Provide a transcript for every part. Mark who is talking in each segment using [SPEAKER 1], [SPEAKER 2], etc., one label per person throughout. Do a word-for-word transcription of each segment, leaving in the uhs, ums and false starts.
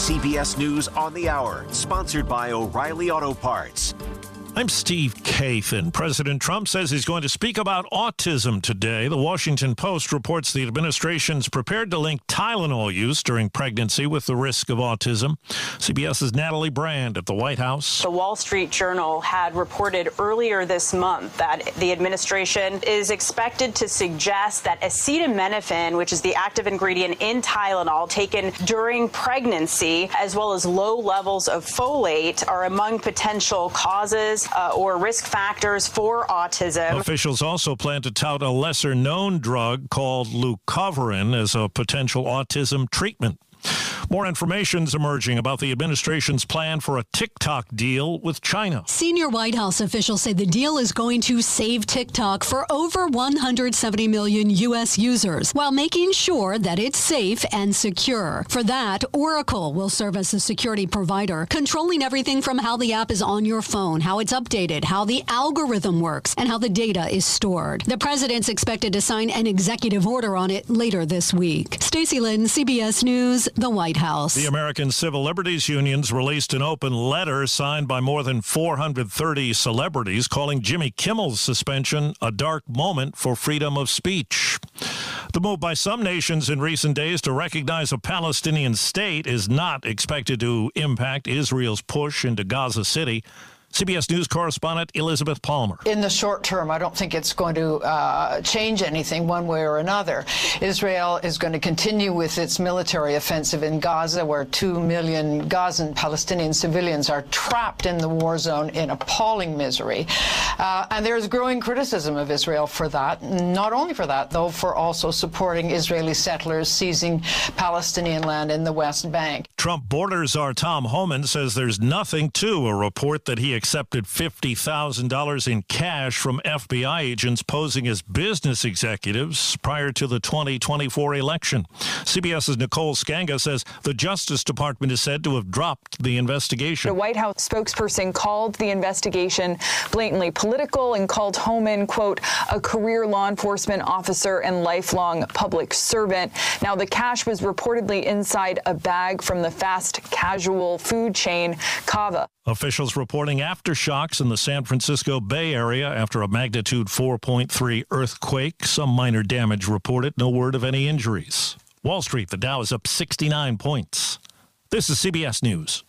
[SPEAKER 1] C B S News on the Hour, sponsored by O'Reilly Auto Parts.
[SPEAKER 2] I'm Steve Kathan. President Trump says he's going to speak about autism today. The Washington Post reports the administration's prepared to link Tylenol use during pregnancy with the risk of autism. CBS's Natalie Brand at the White House.
[SPEAKER 3] The Wall Street Journal had reported earlier this month that the administration is expected to suggest that acetaminophen, which is the active ingredient in Tylenol taken during pregnancy, as well as low levels of folate, are among potential causes Uh, or risk factors for autism.
[SPEAKER 2] Officials also plan to tout a lesser-known drug called Leucovorin as a potential autism treatment. More information's emerging about the administration's plan for a TikTok deal with China.
[SPEAKER 4] Senior White House officials say the deal is going to save TikTok for over one hundred seventy million U S users while making sure that it's safe and secure. For that, Oracle will serve as the security provider, controlling everything from how the app is on your phone, how it's updated, how the algorithm works, and how the data is stored. The president's expected to sign an executive order on it later this week. Stacey Lynn, C B S News, the White House.
[SPEAKER 2] The American Civil Liberties Unions released an open letter signed by more than four hundred thirty celebrities calling Jimmy Kimmel's suspension a dark moment for freedom of speech. The move by some nations in recent days to recognize a Palestinian state is not expected to impact Israel's push into Gaza City. C B S News correspondent Elizabeth Palmer.
[SPEAKER 5] In the short term, I don't think it's going to uh, change anything one way or another. Israel is going to continue with its military offensive in Gaza, where two million Gazan Palestinian civilians are trapped in the war zone in appalling misery. Uh, and there's growing criticism of Israel for that. Not only for that, though, for also supporting Israeli settlers seizing Palestinian land in the West Bank.
[SPEAKER 2] Trump border czar Tom Homan says there's nothing to a report that he accepted fifty thousand dollars in cash from F B I agents posing as business executives prior to the twenty twenty-four election. CBS's Nicole Skanga says the Justice Department is said to have dropped the investigation.
[SPEAKER 6] The White House spokesperson called the investigation blatantly political and called Homan, quote, a career law enforcement officer and lifelong public servant. Now, the cash was reportedly inside a bag from the fast casual food chain Cava.
[SPEAKER 2] Officials reporting aftershocks in the San Francisco Bay Area after a magnitude four point three earthquake. Some minor damage reported. No word of any injuries. Wall Street, the Dow is up sixty-nine points. This is C B S News.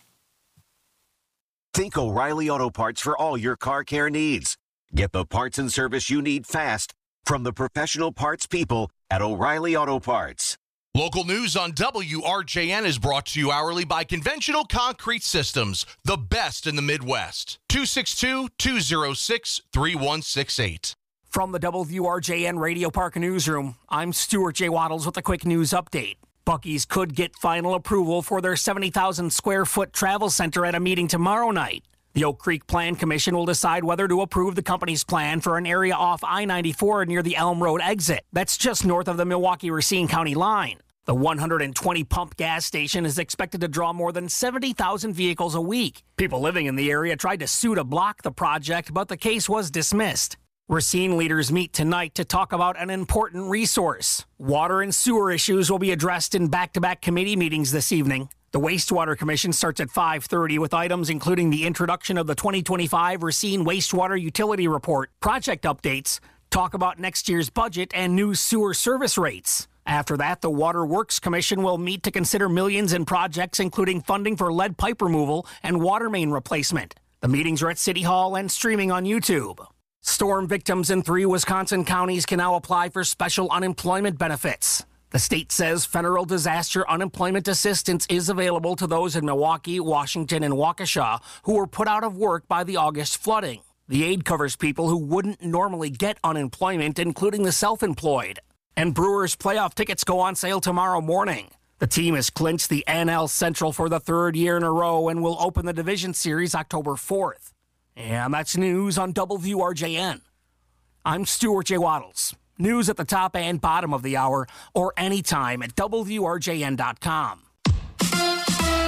[SPEAKER 1] Think O'Reilly Auto Parts for all your car care needs. Get the parts and service you need fast from the professional parts people at O'Reilly Auto Parts.
[SPEAKER 7] Local news on W R J N is brought to you hourly by Conventional Concrete Systems, the best in the Midwest. two six two, two oh six, three one six eight.
[SPEAKER 8] From the W R J N Radio Park Newsroom, I'm Stuart J. Waddles with a quick news update. Buc-ee's could get final approval for their seventy thousand square foot travel center at a meeting tomorrow night. The Oak Creek Plan Commission will decide whether to approve the company's plan for an area off I ninety-four near the Elm Road exit. That's just north of the Milwaukee-Racine County line. The one hundred twenty pump gas station is expected to draw more than seventy thousand vehicles a week. People living in the area tried to sue to block the project, but the case was dismissed. Racine leaders meet tonight to talk about an important resource. Water and sewer issues will be addressed in back-to-back committee meetings this evening. The Wastewater Commission starts at five thirty with items including the introduction of the twenty twenty-five Racine Wastewater Utility Report, project updates, talk about next year's budget, and new sewer service rates. After that, the Water Works Commission will meet to consider millions in projects, including funding for lead pipe removal and water main replacement. The meetings are at City Hall and streaming on YouTube. Storm victims in three Wisconsin counties can now apply for special unemployment benefits. The state says federal disaster unemployment assistance is available to those in Milwaukee, Washington, and Waukesha who were put out of work by the August flooding. The aid covers people who wouldn't normally get unemployment, including the self-employed. And Brewers playoff tickets go on sale tomorrow morning. The team has clinched the N L Central for the third year in a row and will open the division series October fourth. And that's news on W R J N. I'm Stuart J. Waddles. News at the top and bottom of the hour or anytime at W R J N dot com.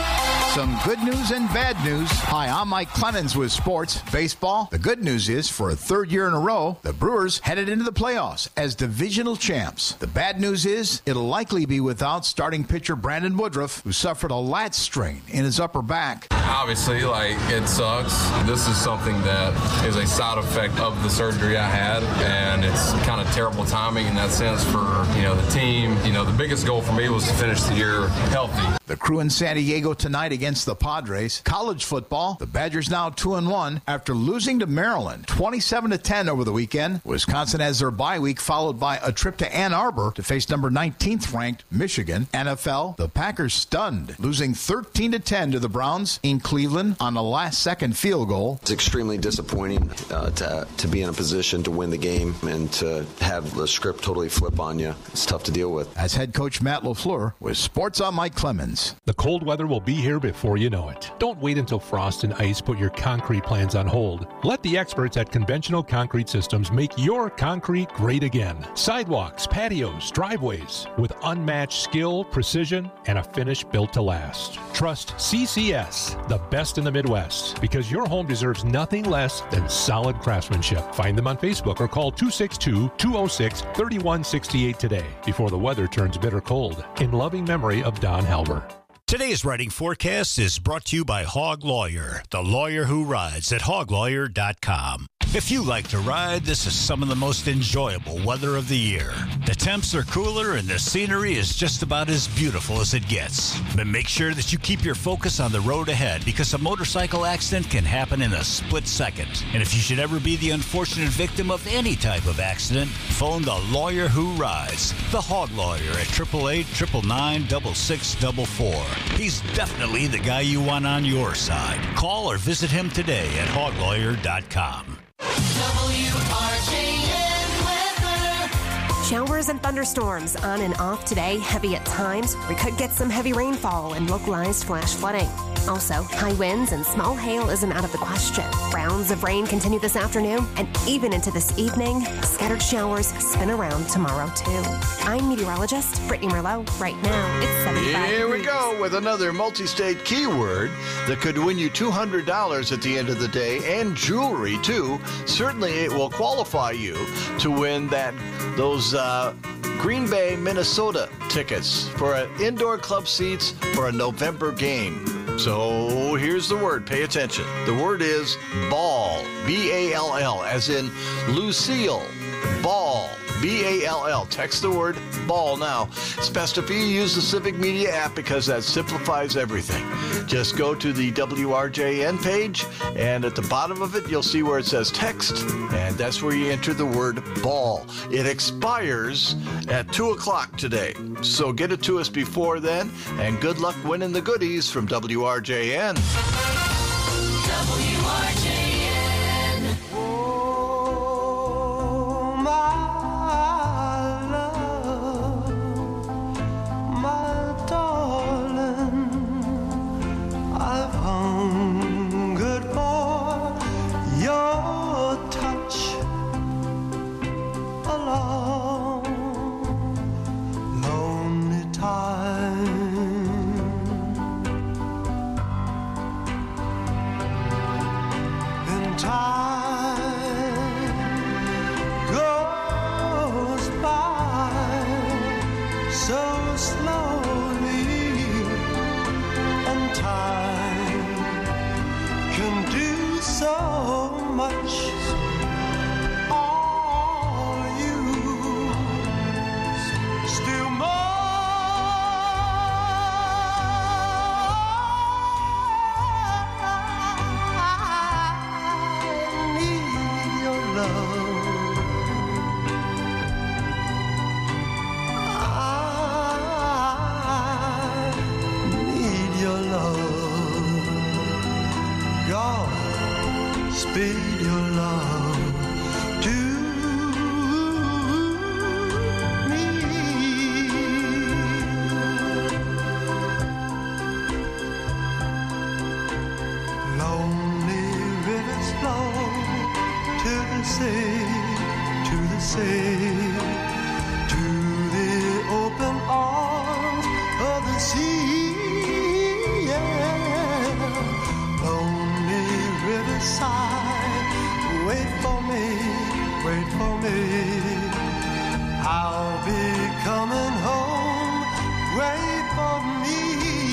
[SPEAKER 9] Some good news and bad news. Hi, I'm Mike Clemens with sports. Baseball, the good news is for a third year in a row, the Brewers headed into the playoffs as divisional champs. The bad news is it'll likely be without starting pitcher Brandon Woodruff, who suffered a lat strain in his upper back.
[SPEAKER 10] Obviously, like, it sucks. This is something that is a side effect of the surgery I had, and it's kind of terrible timing in that sense for, you know, the team. You know, the biggest goal for me was to finish the year healthy.
[SPEAKER 9] The Crew in San Diego tonight against the Padres. College football, the Badgers now two and one after losing to Maryland twenty-seven to ten over the weekend. Wisconsin has their bye week, followed by a trip to Ann Arbor to face number nineteenth ranked Michigan. N F L, the Packers stunned, losing thirteen to ten to the Browns in Cleveland on a last-second field goal.
[SPEAKER 11] It's extremely disappointing uh, to to be in a position to win the game and to have the script totally flip on you. It's tough to deal with.
[SPEAKER 9] As head coach Matt LaFleur with Sports on Mike Clemens.
[SPEAKER 12] The cold weather will be here before you know it. Don't wait until frost and ice put your concrete plans on hold. Let the experts at Conventional Concrete Systems make your concrete great again. Sidewalks, patios, driveways with unmatched skill, precision, and a finish built to last. Trust C C S, the best in the Midwest, because your home deserves nothing less than solid craftsmanship. Find them on Facebook or call two six two, two oh six, three one six eight today before the weather turns bitter cold. In loving memory of Don Halber.
[SPEAKER 13] Today's writing forecast is brought to you by Hog Lawyer, the lawyer who rides at hog lawyer dot com. If you like to ride, this is some of the most enjoyable weather of the year. The temps are cooler and the scenery is just about as beautiful as it gets. But make sure that you keep your focus on the road ahead, because a motorcycle accident can happen in a split second. And if you should ever be the unfortunate victim of any type of accident, phone the lawyer who rides, the Hog Lawyer at eight eight eight, nine nine nine, six six four four. He's definitely the guy you want on your side. Call or visit him today at hog lawyer dot com.
[SPEAKER 14] W R J N weather. Showers and thunderstorms on and off today. Heavy at times. We could get some heavy rainfall and localized flash flooding. Also, high winds and small hail isn't out of the question. Rounds of rain continue this afternoon and even into this evening. Scattered showers spin around tomorrow, too. I'm meteorologist Brittany Merlot. Right now, it's seventy-five
[SPEAKER 15] Here
[SPEAKER 14] degrees.
[SPEAKER 15] we go with another multi-state keyword that could win you two hundred dollars at the end of the day, and jewelry, too. Certainly, it will qualify you to win that those uh, Green Bay, Minnesota tickets for an indoor club seats for a November game. So here's the word. Pay attention. The word is ball. B A L L, as in Lucille. Ball. B A L L. Text the word ball now. It's best if you use the Civic Media app, because that simplifies everything. Just go to the W R J N page, and at the bottom of it, you'll see where it says text, and that's where you enter the word ball. It expires at two o'clock today, so get it to us before then, and good luck winning the goodies from W R J N.
[SPEAKER 14] W R J N.
[SPEAKER 16] Oh, my love, my darling, I've hungered for your touch a long, lonely time. And time goes by so slowly, and time can do so much. Are you still speed your love to me. Lonely rivers flow to the sea, to the sea, to the open arms of the sea. Yeah. time. Wait for me, wait for me. I'll be coming home. Wait for me.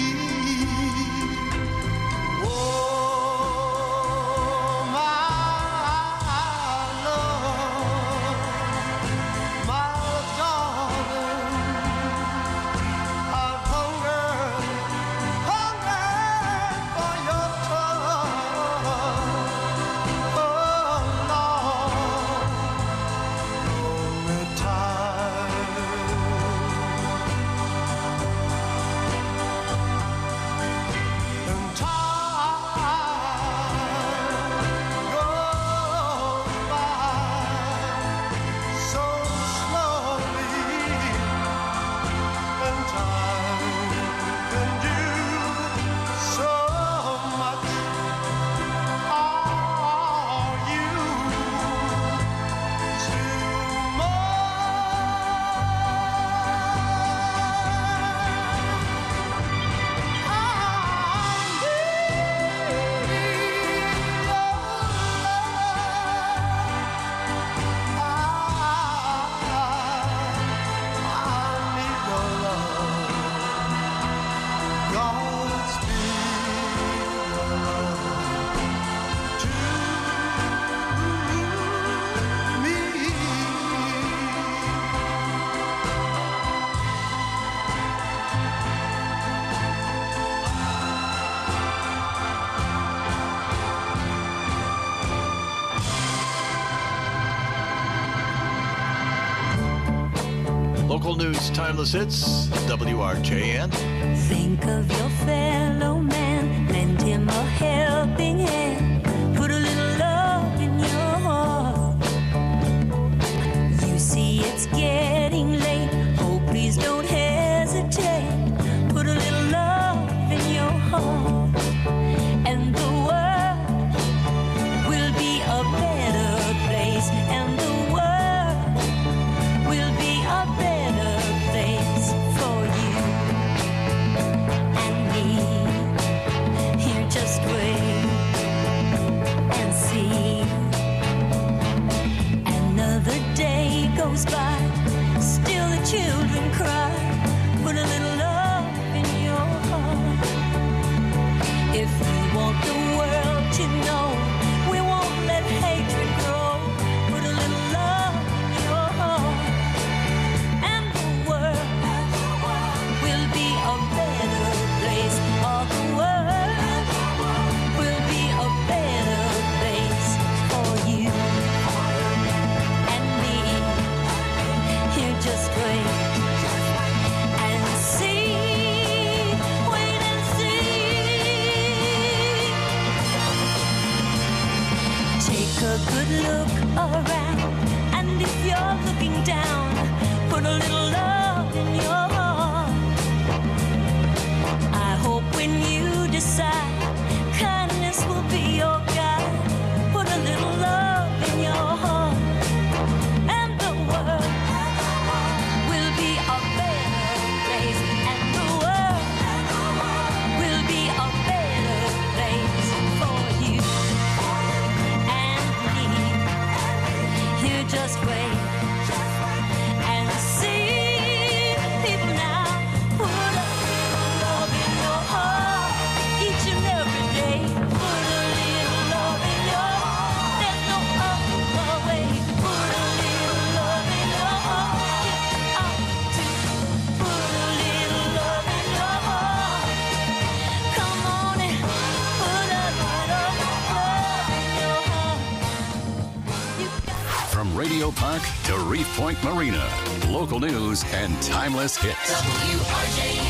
[SPEAKER 15] Local news, timeless hits, W R J N.
[SPEAKER 17] Think of your fellow man, lend him a helping hand, put a little love in your heart. You see it's getting late, oh please don't hesitate, put a little love in your heart, and the world will be a better place, and the world will be a better place for you and me. Here, just wait and see. Another day goes by, still the children cry. Put a little love in your heart. If you want the world to know, we won't let hatred grow. Put a little love in your heart, and the world will be a better place. All the world will be a better place for you and me. Here, just wait and see. Wait and see. Take a good look around, and if you're looking down, put a little love in your heart. I hope when you decide, kindness will be your guide. Put a little love in your heart, and the world will be a better place, and the world will be a better place for you and me. Here, just wait and see. People now, put a little love in your heart each and every day. Put a little love in your heart. There's no other way. Put a little love in your heart. Get out to put a little love in your heart. Come on and put a little love in your heart. You got
[SPEAKER 18] From Radio Park to Reef Point Marina, local news and timeless hits.
[SPEAKER 17] W R J N.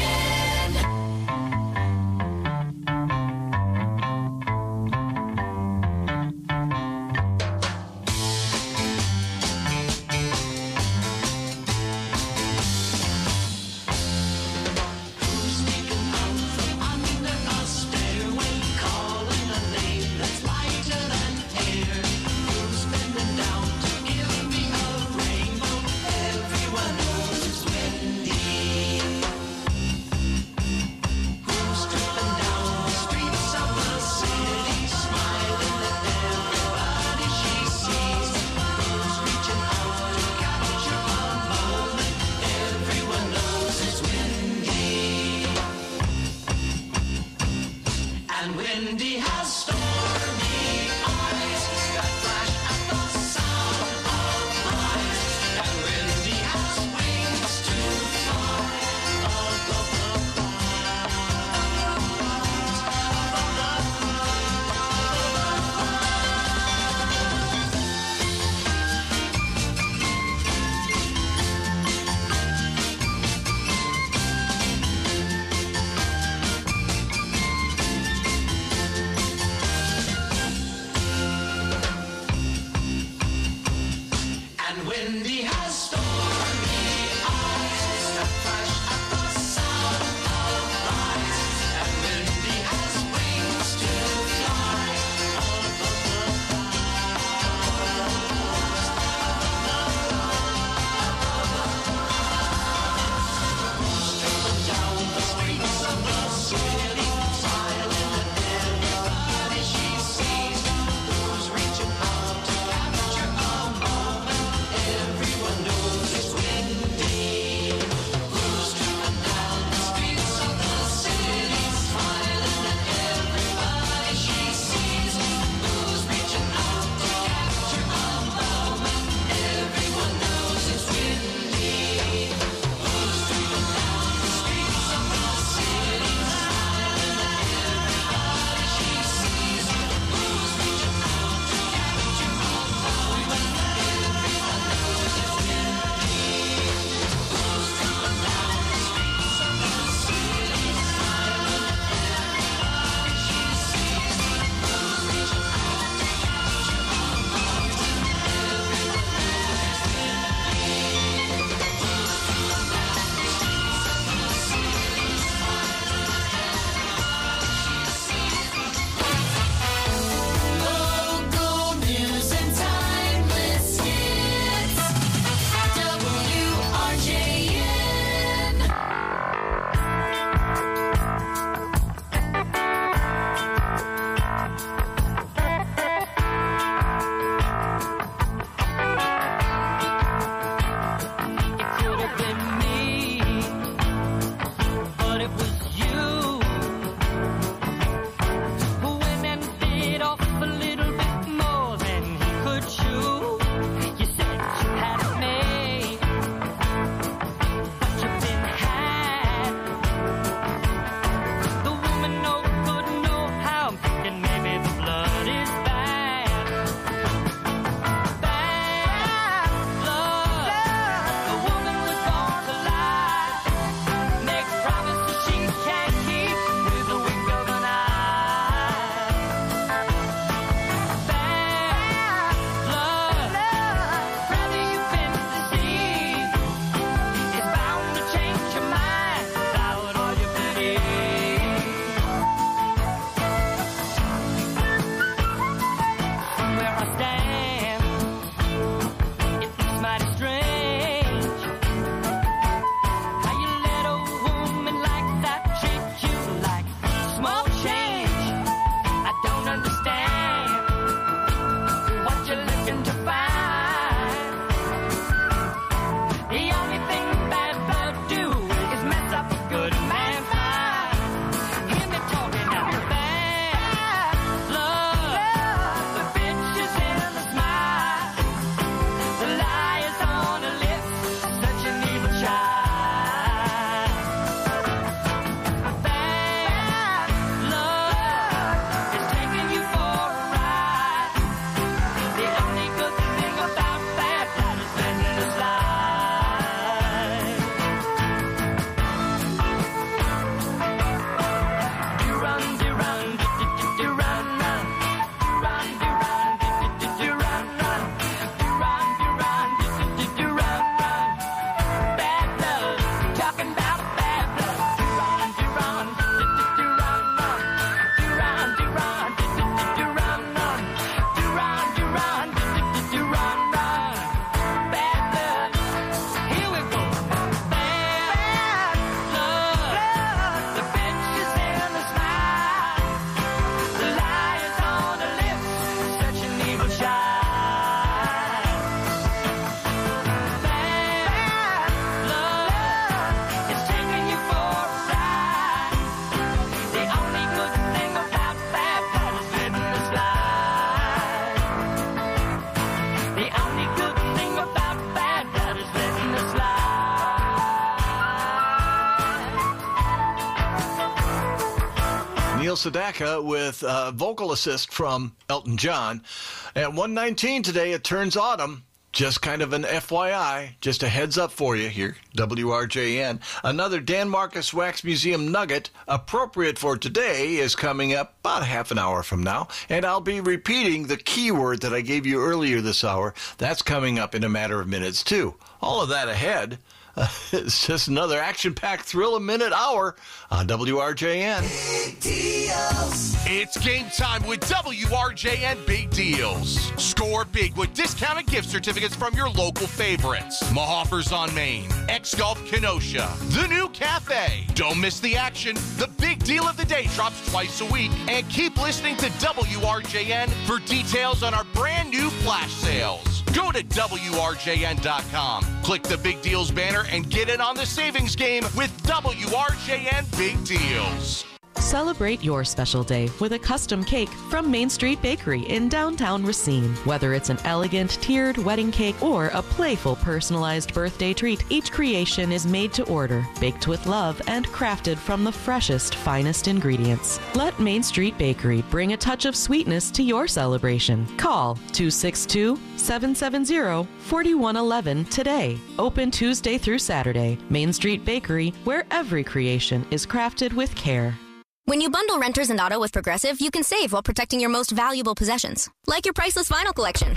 [SPEAKER 15] Sedaka with uh, vocal assist from Elton John. At one nineteen today, it turns autumn. Just kind of an F Y I, just a heads up for you here, W R J N. Another Dan Marcus Wax Museum nugget appropriate for today is coming up about half an hour from now, and I'll be repeating the keyword that I gave you earlier this hour. That's coming up in a matter of minutes, too. All of that ahead. Uh, it's just another action-packed thrill-a-minute hour on W R J N.
[SPEAKER 7] Big deals. It's game time with W R J N Big Deals. Score big with discounted gift certificates from your local favorites. Mahoffers on Main, X-Golf Kenosha, The New Cafe. Don't miss the action. The big deal of the day drops twice a week. And keep listening to W R J N for details on our brand new flash sales. Go to W R J N dot com, click the Big Deals banner, and get in on the savings game with W R J N Big Deals.
[SPEAKER 19] Celebrate your special day with a custom cake from Main Street Bakery in downtown Racine. Whether it's an elegant tiered wedding cake or a playful personalized birthday treat, each creation is made to order, baked with love, and crafted from the freshest, finest ingredients. Let Main Street Bakery bring a touch of sweetness to your celebration. Call two six two, seven seven zero, four one one one today. Open Tuesday through Saturday. Main Street Bakery, where every creation is crafted with care.
[SPEAKER 20] When you bundle renters and auto with Progressive, you can save while protecting your most valuable possessions, like your priceless vinyl collection.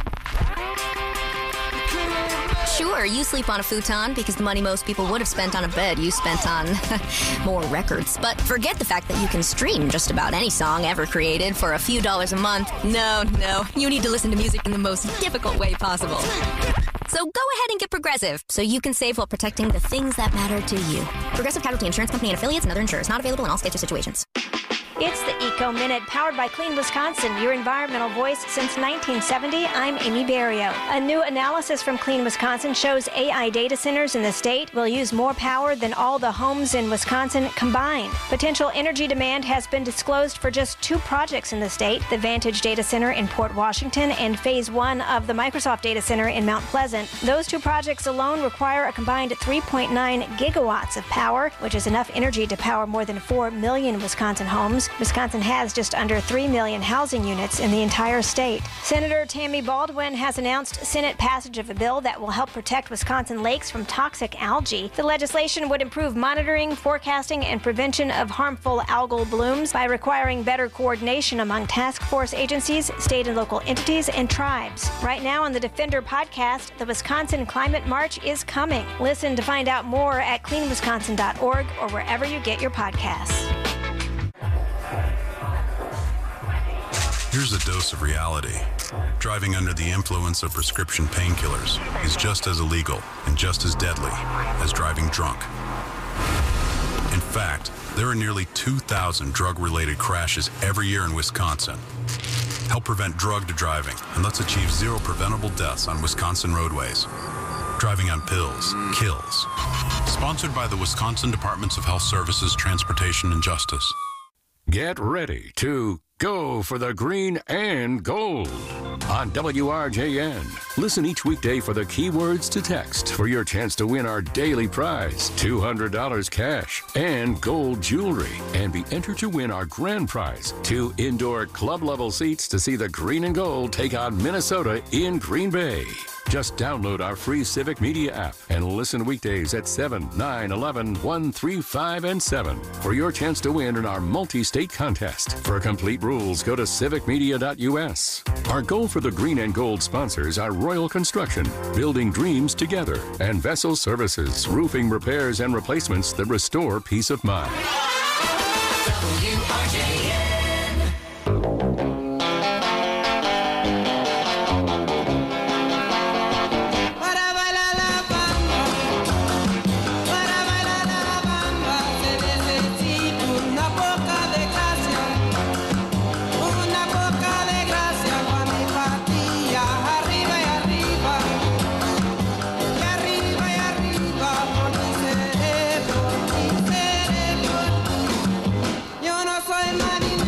[SPEAKER 20] Sure, you sleep on a futon because the money most people would have spent on a bed you spent on more records. But forget the fact that you can stream just about any song ever created for a few dollars a month. No, no, you need to listen to music in the most difficult way possible. So go ahead and get Progressive so you can save while protecting the things that matter to you. Progressive Casualty Insurance Company and affiliates and other insurers. Not available in all states or situations.
[SPEAKER 21] It's the Eco Minute, powered by Clean Wisconsin, your environmental voice since nineteen seventy. I'm Amy Barrio. A new analysis from Clean Wisconsin shows A I data centers in the state will use more power than all the homes in Wisconsin combined. Potential energy demand has been disclosed for just two projects in the state, the Vantage Data Center in Port Washington and Phase one of the Microsoft Data Center in Mount Pleasant. Those two projects alone require a combined three point nine gigawatts of power, which is enough energy to power more than four million Wisconsin homes. Wisconsin has just under three million housing units in the entire state. Senator Tammy Baldwin has announced Senate passage of a bill that will help protect Wisconsin lakes from toxic algae. The legislation would improve monitoring, forecasting, and prevention of harmful algal blooms by requiring better coordination among task force agencies, state and local entities, and tribes. Right now on the Defender podcast, the Wisconsin Climate March is coming. Listen to find out more at clean wisconsin dot org or wherever you get your podcasts.
[SPEAKER 22] Here's a dose of reality. Driving under the influence of prescription painkillers is just as illegal and just as deadly as driving drunk. In fact, there are nearly two thousand drug-related crashes every year in Wisconsin. Help prevent drugged driving, and let's achieve zero preventable deaths on Wisconsin roadways. Driving on pills kills. Sponsored by the Wisconsin Departments of Health Services, Transportation, and Justice.
[SPEAKER 18] Get ready to go for the green and gold on W R J N. Listen each weekday for the keywords to text for your chance to win our daily prize, two hundred dollars cash and gold jewelry, and be entered to win our grand prize, two indoor club-level seats to see the green and gold take on Minnesota in Green Bay. Just download our free Civic Media app and listen weekdays at seven, nine, eleven, one, three, five, and seven for your chance to win in our multi-state contest. For complete rules, go to civic media dot U S. Our goal for the Green and Gold sponsors are Royal Construction, building dreams together, and Vessel Services, roofing repairs and replacements that restore peace of mind.
[SPEAKER 17] W R J N.
[SPEAKER 23] Yo no soy marinero.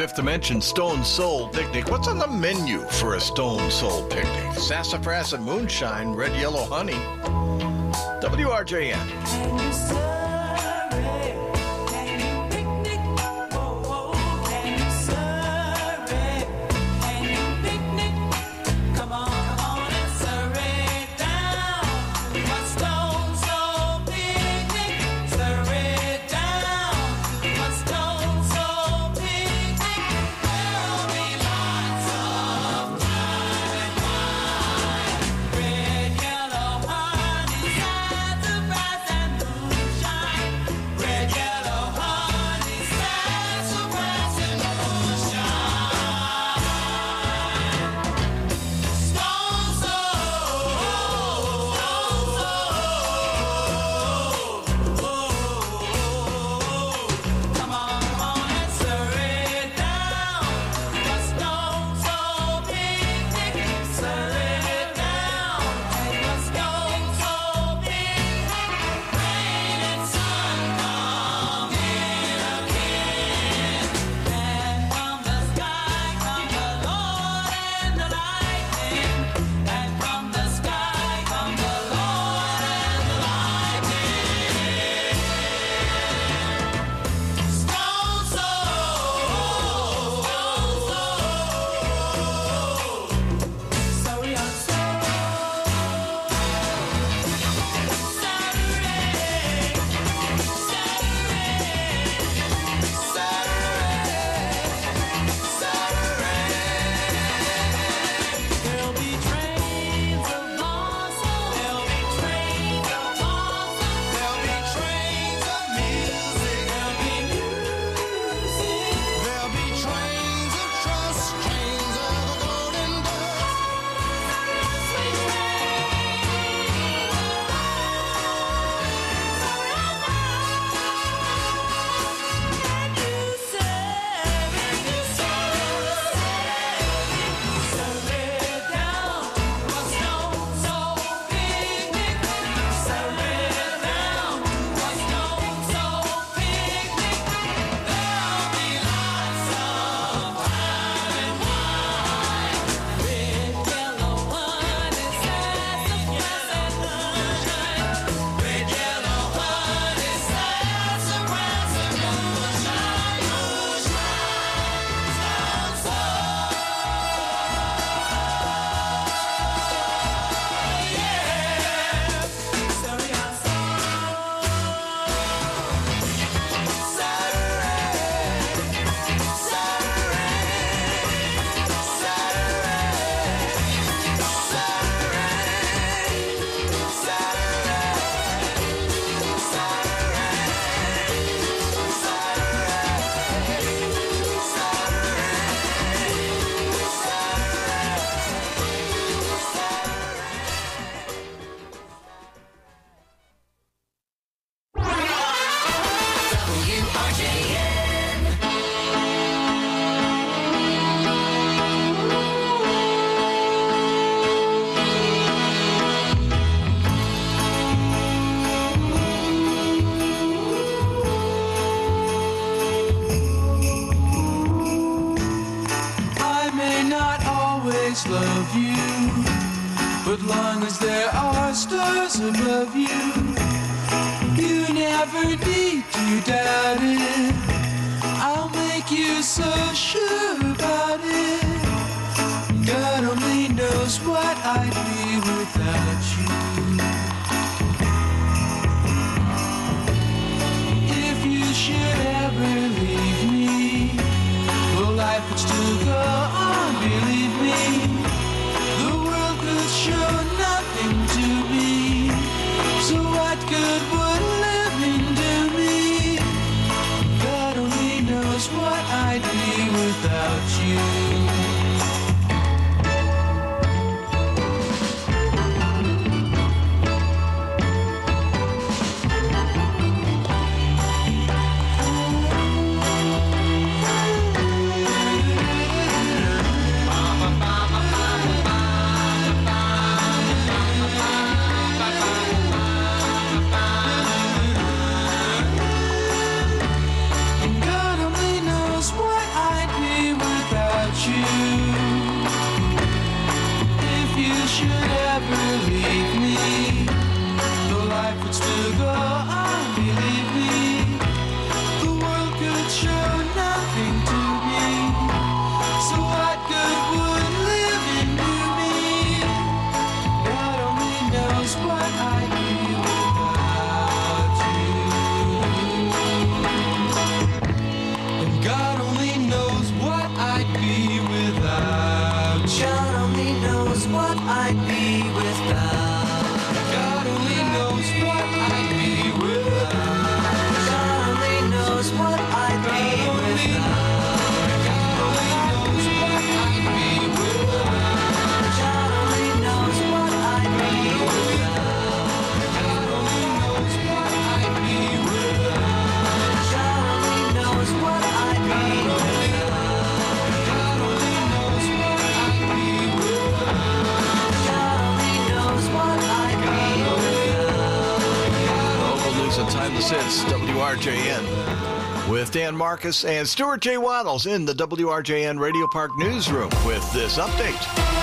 [SPEAKER 15] have to mention Stone Soul Picnic. What's on the menu for a Stone Soul Picnic? Sassafras and moonshine, red yellow honey. W R J N.
[SPEAKER 3] Love you, but long as there are stars above you, you never need to doubt it. I'll make you so sure about it. God only knows what I'd be without you. If you should ever leave me, well, life would still go on, believe me. Show nothing to me, so what good would living do me? God only knows what I'd be without you.
[SPEAKER 15] ninety-nine The Sits, W R J N. With Dan Marcus and Stuart J. Waddles in the W R J N Radio Park newsroom with this update.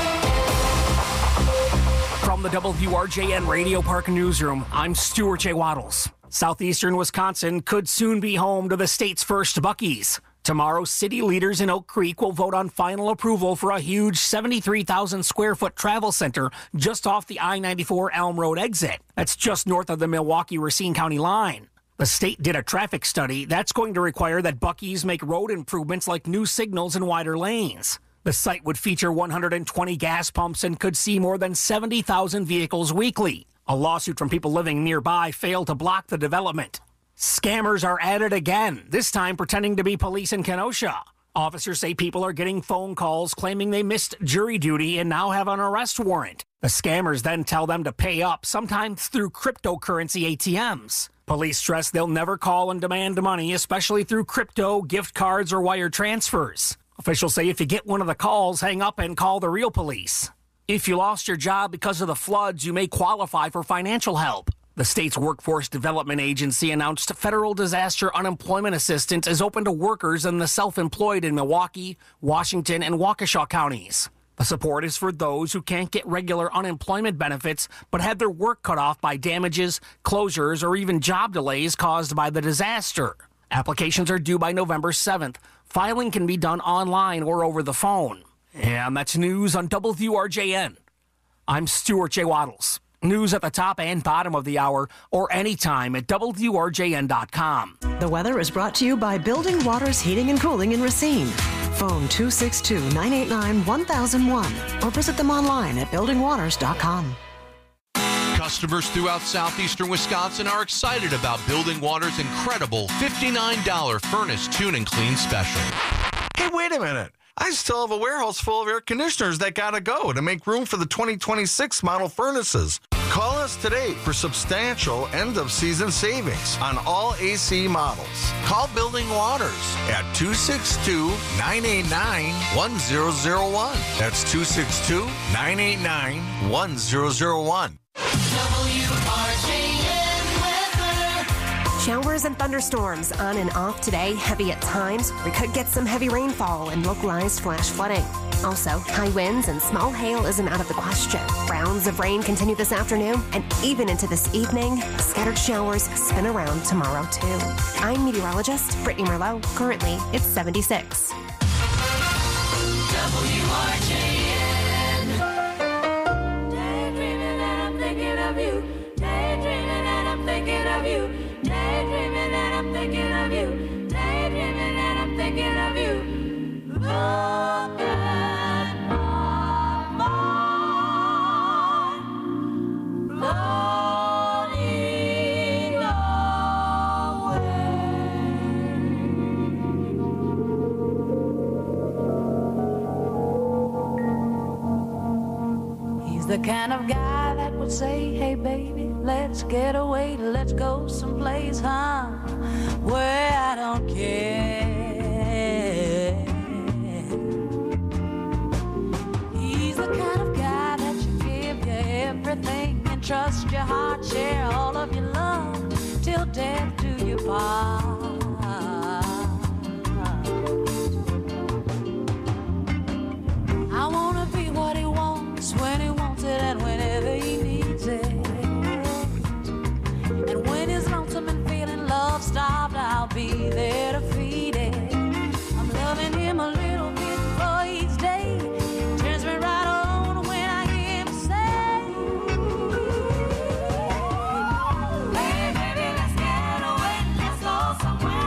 [SPEAKER 8] From the W R J N Radio Park newsroom, I'm Stuart J. Waddles. Southeastern Wisconsin could soon be home to the state's first Buc-ee's. Tomorrow, city leaders in Oak Creek will vote on final approval for a huge seventy-three thousand square foot travel center just off the I ninety-four Elm Road exit. That's just north of the Milwaukee-Racine County line. The state did a traffic study that's going to require that Buc-ee's make road improvements like new signals and wider lanes. The site would feature one hundred twenty gas pumps and could see more than seventy thousand vehicles weekly. A lawsuit from people living nearby failed to block the development. Scammers are at it again, this time pretending to be police in Kenosha. Officers say people are getting phone calls claiming they missed jury duty and now have an arrest warrant. The scammers then tell them to pay up, sometimes through cryptocurrency A T Ms. Police stress they'll never call and demand money, especially through crypto, gift cards, or wire transfers. Officials say if you get one of the calls, hang up and call the real police. If you lost your job because of the floods, you may qualify for financial help. The state's Workforce Development Agency announced federal disaster unemployment assistance is open to workers and the self-employed in Milwaukee, Washington, and Waukesha counties. The support is for those who can't get regular unemployment benefits but had their work cut off by damages, closures, or even job delays caused by the disaster. Applications are due by November seventh. Filing can be done online or over the phone. And that's news on W R J N. I'm Stuart J. Waddles. News at the top and bottom of the hour or anytime at W R J N dot com.
[SPEAKER 4] The weather is brought to you by Building Waters Heating and Cooling in Racine. Phone two six two, nine eight nine, one thousand one or visit them online at building waters dot com.
[SPEAKER 7] Customers throughout southeastern Wisconsin are excited about Building Water's incredible fifty-nine dollars furnace tune and clean special.
[SPEAKER 5] Hey, wait a minute. I still have a warehouse full of air conditioners that gotta go to make room for the twenty twenty-six model furnaces. Call us today for substantial end-of-season savings on all A C models. Call Building Waters at two six two, nine eight nine, one zero zero one. That's two six two, nine eight nine, one zero zero one.
[SPEAKER 3] W R J N weather.
[SPEAKER 14] Showers and thunderstorms on and off today. Heavy at times. We could get some heavy rainfall and localized flash flooding. Also, high winds and small hail isn't out of the question. Rounds of rain continue this afternoon and even into this evening. Scattered showers spin around tomorrow, too. I'm meteorologist Brittany Merlot. Currently, it's seventy-six.
[SPEAKER 3] W R J N. Daydreaming and I'm thinking of you. Daydreaming and I'm thinking of you. Daydreaming and I'm thinking of you. Daydreaming and I'm thinking of you. Look at my mind floating away. He's the kind of guy that would say, hey baby, let's get away, let's go someplace, huh, where I don't care. He's the kind of guy that you give you everything and trust your heart, share all of your love till death do you part. I wanna be what he wants when he wants it and whenever he needs it. And when he's lonesome and feeling love starved, I'll be there to feed it. I'm loving him a little bit for each day. Turns me right on when I hear him say, hey baby, let's get away, let's go somewhere.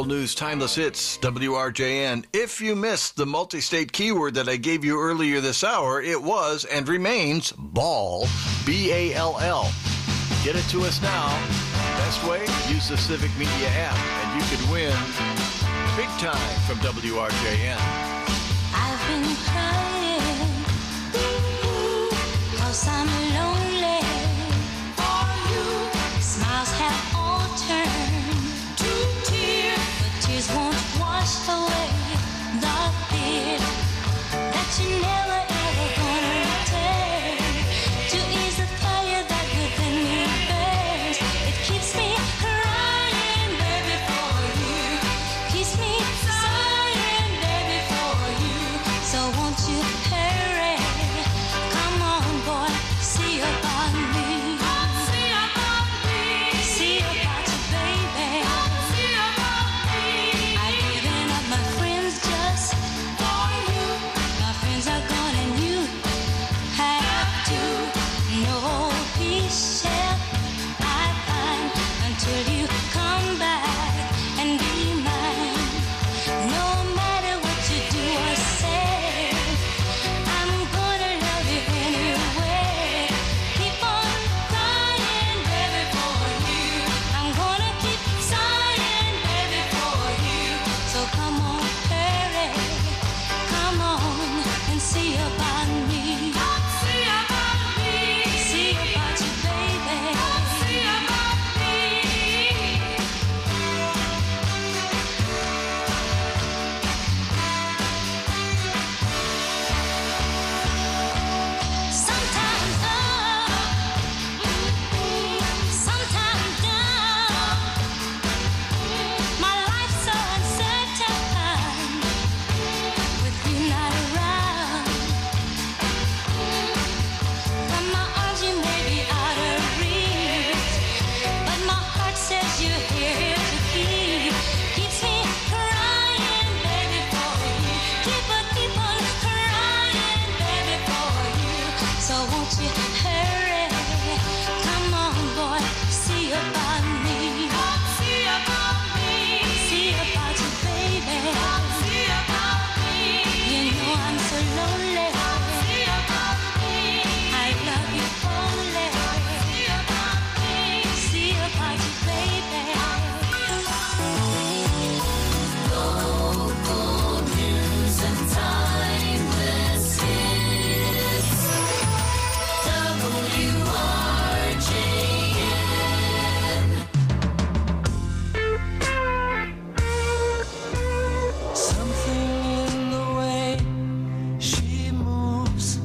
[SPEAKER 15] Local news, timeless hits, W R J N. If you missed the multi-state keyword that I gave you earlier this hour, it was and remains ball, B A L L. Get it to us now. Best way, use the Civic Media app, and you could win big time from W R J N.
[SPEAKER 17] I've been crying, ooh, 'cause I'm lonely. For you, smiles have all turned to tears, but tears won't wash away the fear that you never ever gonna return. To ease the fire that within me burns, it keeps me crying, baby, for you. Keeps me sighing, baby, for you. So won't you hurry? Come on, boy, see about me. See about me. See about you, baby. See about me. I've given up my friends just for you. My friends are gone and you have to. No peace shall I find until you come back and be mine. No matter what you do or say, I'm gonna love you anyway. Keep on crying, baby, for you. I'm gonna keep sighing, baby, for you. So come on, hurry, come on and see about me. See about me. See about you, baby. See about me. Sometimes up, sometimes down. My life's so uncertain with you not around. From my arms you may be out of reach, but my heart says you're here to keep. Keeps me crying, baby, for you. Keep on, keep on crying, baby, for you. So won't you hurry? Come on, boy, see about me. See about me. See about you, baby. See about me. You know I'm so lonely. See about me. I love you only. See about me. See about you, baby. Local news and timeless hits. W R J N. Something in the way she moves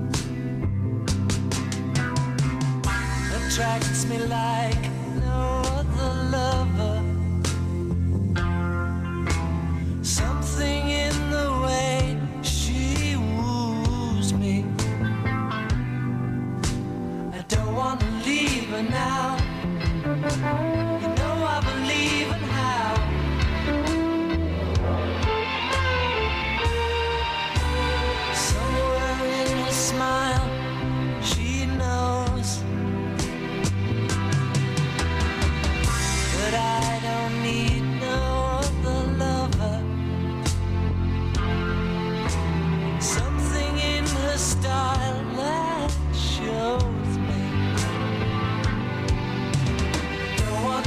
[SPEAKER 17] attracts me like no other lover. Something in the way she woos me. I don't want to leave her now. You know I believe in how. Somewhere in her smile, she knows that I don't need no other lover. Something in her style that shows me. Don't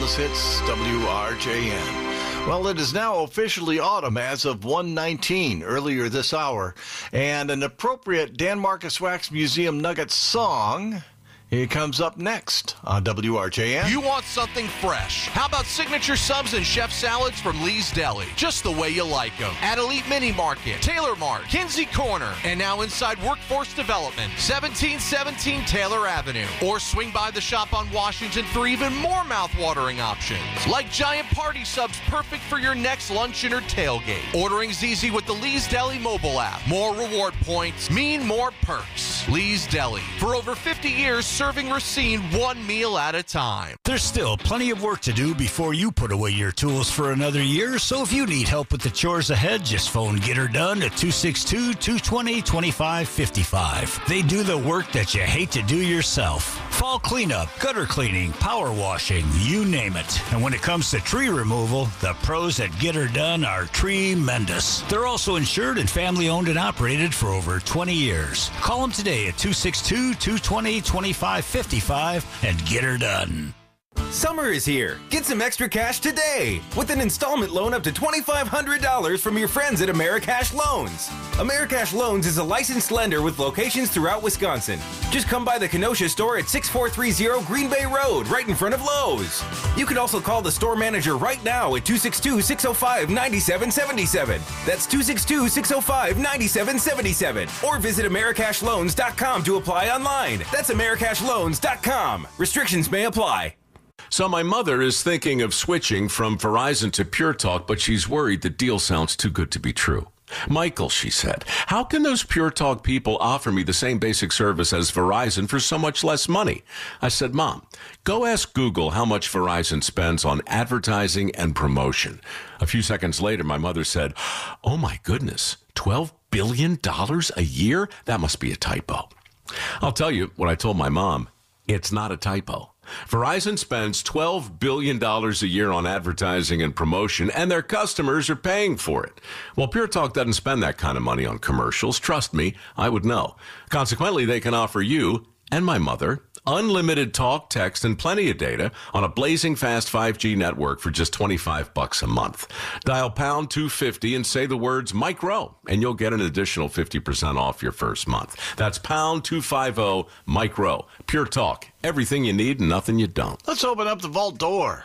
[SPEAKER 15] Greatest Hits, W R J N. Well, it is now officially autumn as of one nineteen, earlier this hour. And an appropriate Dan Marcus Wax Museum Nugget song, it comes up next on W R J N.
[SPEAKER 7] You want something fresh? How about signature subs and chef salads from Lee's Deli? Just the way you like them. At Elite Mini Market, Taylor Mart, Kinsey Corner, and now inside Workforce Development, seventeen seventeen Taylor Avenue. Or swing by the shop on Washington for even more mouth-watering options. Like giant party subs perfect for your next luncheon or tailgate. Ordering's easy with the Lee's Deli mobile app. More reward points mean more perks. Lee's Deli. For over fifty years, serving Racine one meal at a time.
[SPEAKER 13] There's still plenty of work to do before you put away your tools for another year, so if you need help with the chores ahead, just phone Get Her Done at two six two, two two zero, two five five five. They do the work that you hate to do yourself. Fall cleanup, gutter cleaning, power washing, you name it. And when it comes to tree removal, the pros at Get Her Done are tremendous. They're also insured and family owned and operated for over twenty years. Call them today at two six two, two two zero, two five five five and get her done.
[SPEAKER 2] Summer is here. Get some extra cash today with an installment loan up to twenty-five hundred dollars from your friends at Americash Loans. Americash Loans is a licensed lender with locations throughout Wisconsin. Just come by the Kenosha store at six four three zero Green Bay Road, right in front of Lowe's. You can also call the store manager right now at two six two, six zero five, nine seven seven seven. That's two six two, six zero five, nine seven seven seven. Or visit Americash Loans dot com to apply online. That's Americash Loans dot com. Restrictions may apply.
[SPEAKER 6] So my mother is thinking of switching from Verizon to Pure Talk, but she's worried the deal sounds too good to be true. Michael, she said, how can those Pure Talk people offer me the same basic service as Verizon for so much less money? I said, Mom, go ask Google how much Verizon spends on advertising and promotion. A few seconds later, my mother said, oh my goodness, twelve billion dollars a year? That must be a typo. I'll tell you what I told my mom. It's not a typo. Verizon spends twelve billion dollars a year on advertising and promotion, and their customers are paying for it. Well, Pure Talk doesn't spend that kind of money on commercials. Trust me, I would know. Consequently, they can offer you and my mother unlimited talk, text, and plenty of data on a blazing fast five G network for just twenty-five bucks a month. Dial pound two fifty and say the words Mike Rowe, and you'll get an additional fifty percent off your first month. That's pound two fifty, Mike Rowe. Pure Talk. Everything you need and nothing you don't.
[SPEAKER 15] Let's open up the vault door.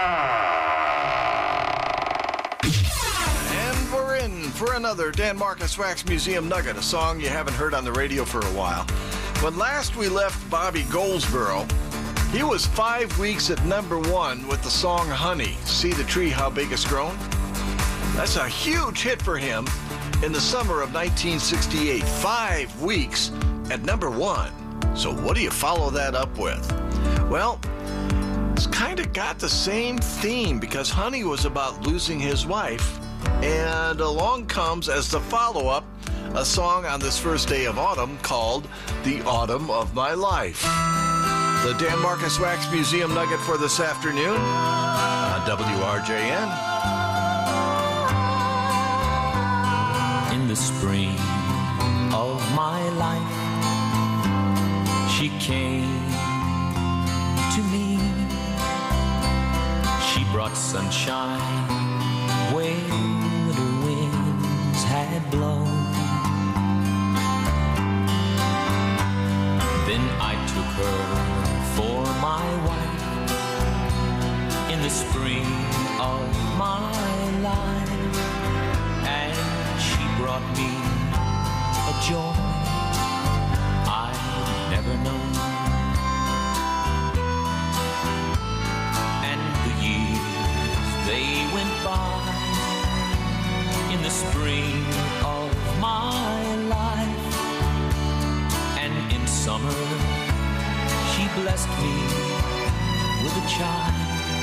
[SPEAKER 15] And we're in for another Dan Marcus Wax Museum Nugget, a song you haven't heard on the radio for a while. When last we left Bobby Goldsboro, he was five weeks at number one with the song Honey, See the Tree How Big It's Grown. That's a huge hit for him in the summer of nineteen sixty-eight. Five weeks at number one. So what do you follow that up with? Well, it's kind of got the same theme because Honey was about losing his wife. And along comes, as the follow-up, a song on this first day of autumn called The Autumn of My Life. The Dan Marcus Wax Museum Nugget for this afternoon on W R J N.
[SPEAKER 3] In the spring of my life, she came to me. She brought sunshine where the winds had blown. Then I took her for my wife in the spring of my life, and she brought me a joy I'd never known. And the years, they went by in the spring of my life, and in summer she blessed me with a child.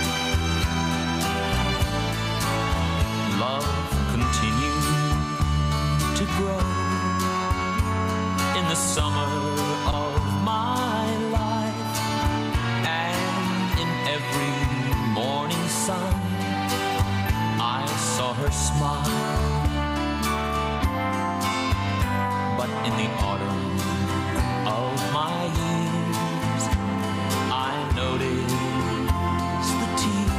[SPEAKER 3] Love continued to grow in the summer of my life, and in every morning sun I saw her smile. But in the autumn of my years, I noticed the tears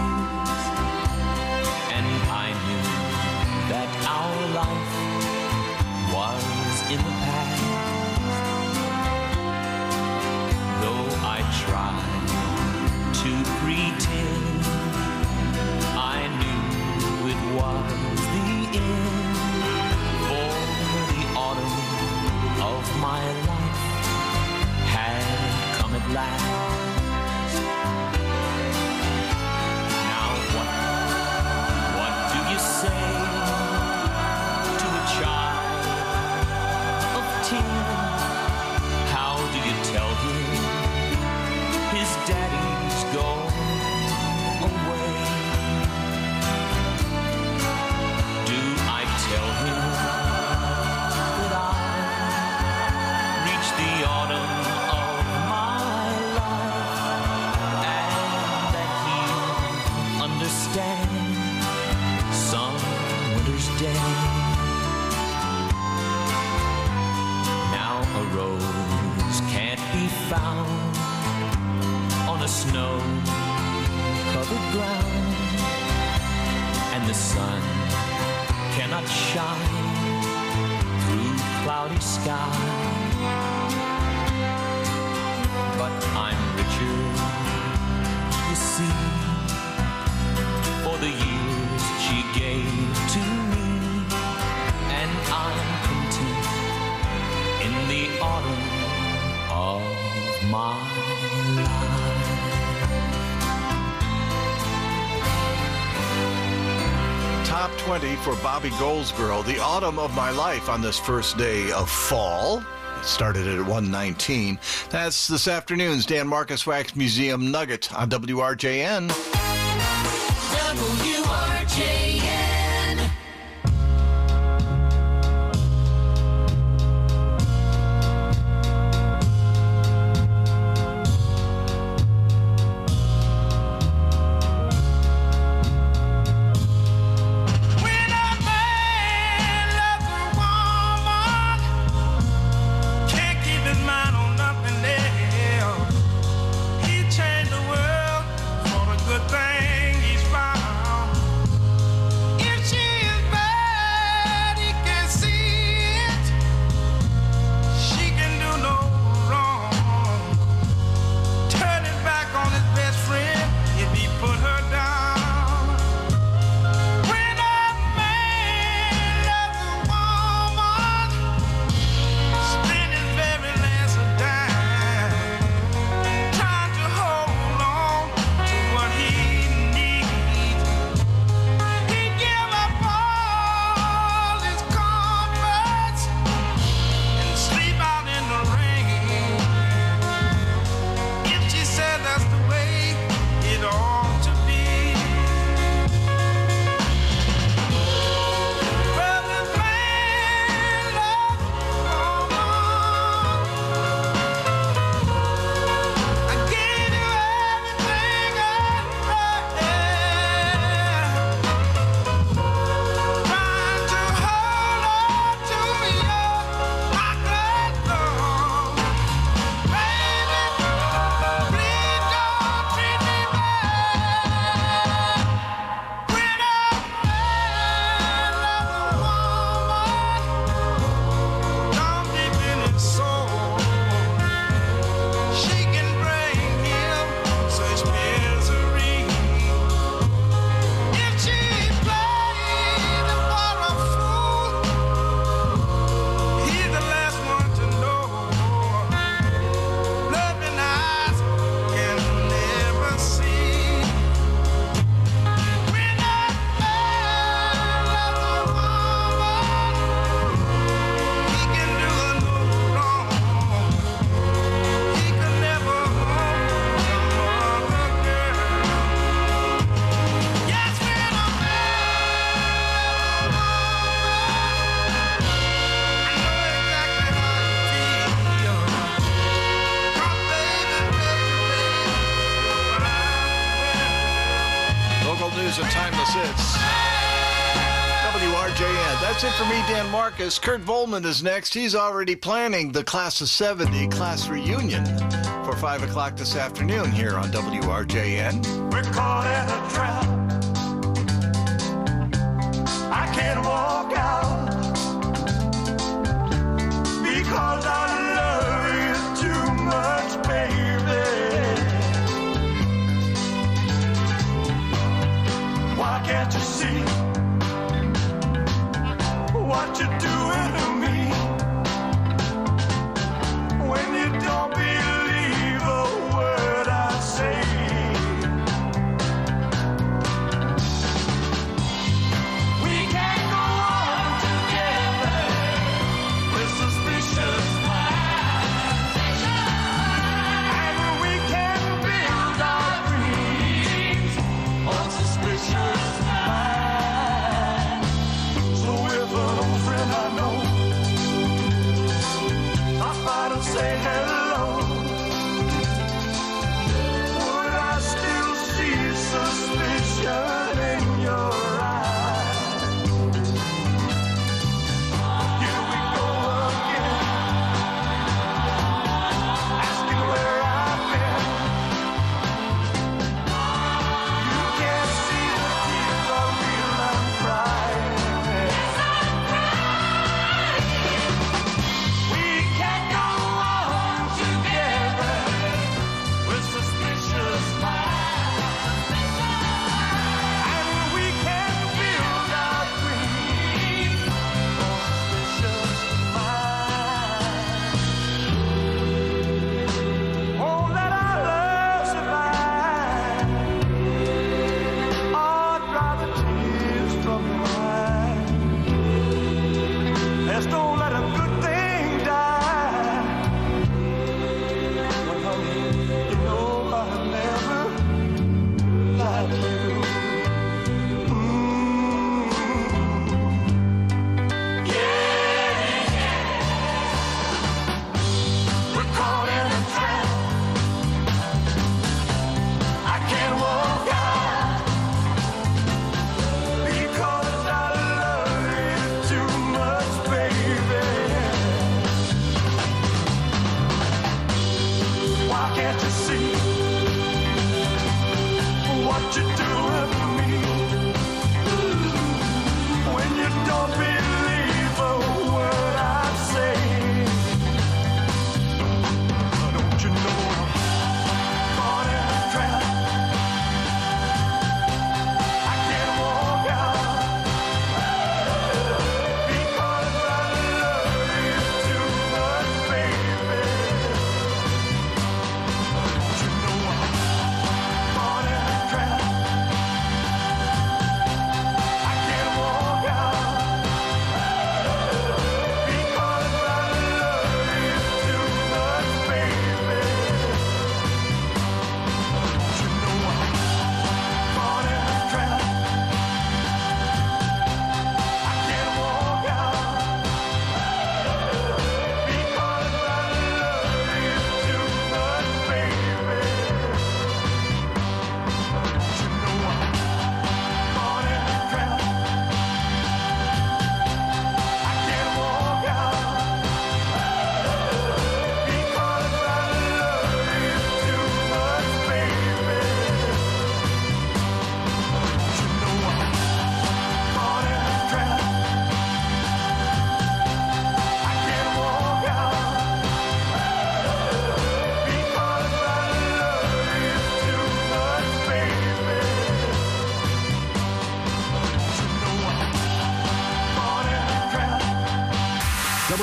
[SPEAKER 3] not shine through cloudy sky, but I'm richer, you see, for the years she gave to me, and I'm content in the autumn of my life.
[SPEAKER 15] Top twenty for Bobby Goldsboro, The Autumn of My Life, on this first day of fall. It started at one nineteen. That's this afternoon's Dan Marcus Wax Museum Nugget on W R J N.
[SPEAKER 3] W R J N.
[SPEAKER 15] That's it for me, Dan Marcus. Kurt Volman is next. He's already planning the Class of seventy class reunion for five o'clock this afternoon here on W R J N.
[SPEAKER 16] We're caught in a trap. I can't walk out because I love you too much, baby. Why can't you see what you're doing to me when you don't believe a word I say? We can't go on together with suspicious minds, and we can build our dreams on suspicious minds.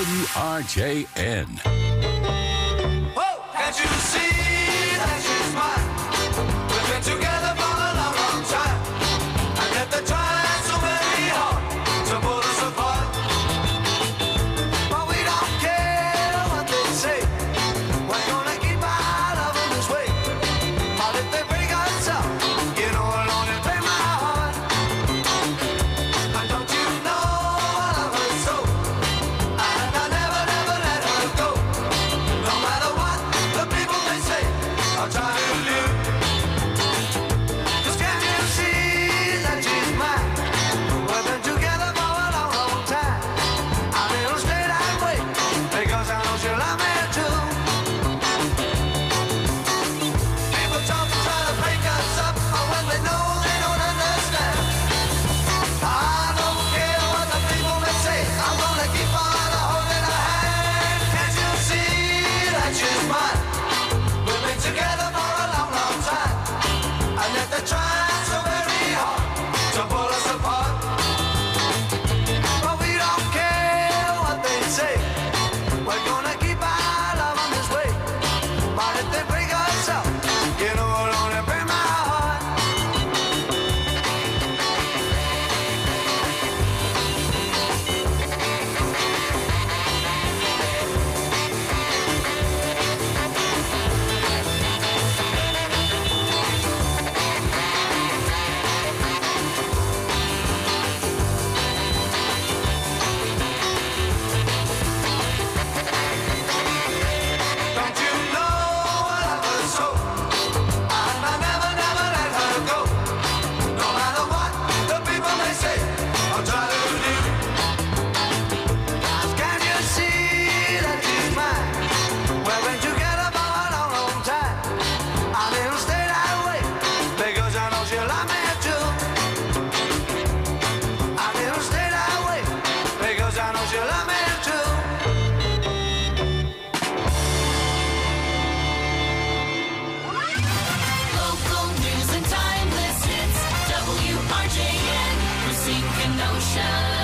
[SPEAKER 18] W R J N.
[SPEAKER 3] Whoa, can't you see that she's mine? We've been together for a long, long time. And yet they try so very hard to pull us apart. But we don't care what they say. We're gonna keep our love in this way. But if they break us up, you know I'll only play my heart. And don't you know I love her so? And I never, never let her go. No matter what the people may say, I'll try to live. 'Cause can't you see that she's mine? We've been together for a long, long time. I mean, it'll stay that way, because I know she'll love me too. People talk to try to break us up, but when they know they don't understand. I don't care what the people may say, I'm gonna keep on holding her hand. Can't you see that she's mine? We've been together for a long, long time. And yet they try so very hard to pull us apart. But we don't care what they say. We're gonna keep our love on this way. But if they break us up, you know it'll only break my heart. Don't you know I love her so? And I never, never let her go. No matter what the people may say, I'll try to live. 'Cause can't you see that she's mine? We've been together for a long, long time. And it'll stay that way, because I know she'll love me too. And it'll stay that way, because I know she'll love me too.
[SPEAKER 1] Local news and timeless hits. W R J N, Racine Kenosha.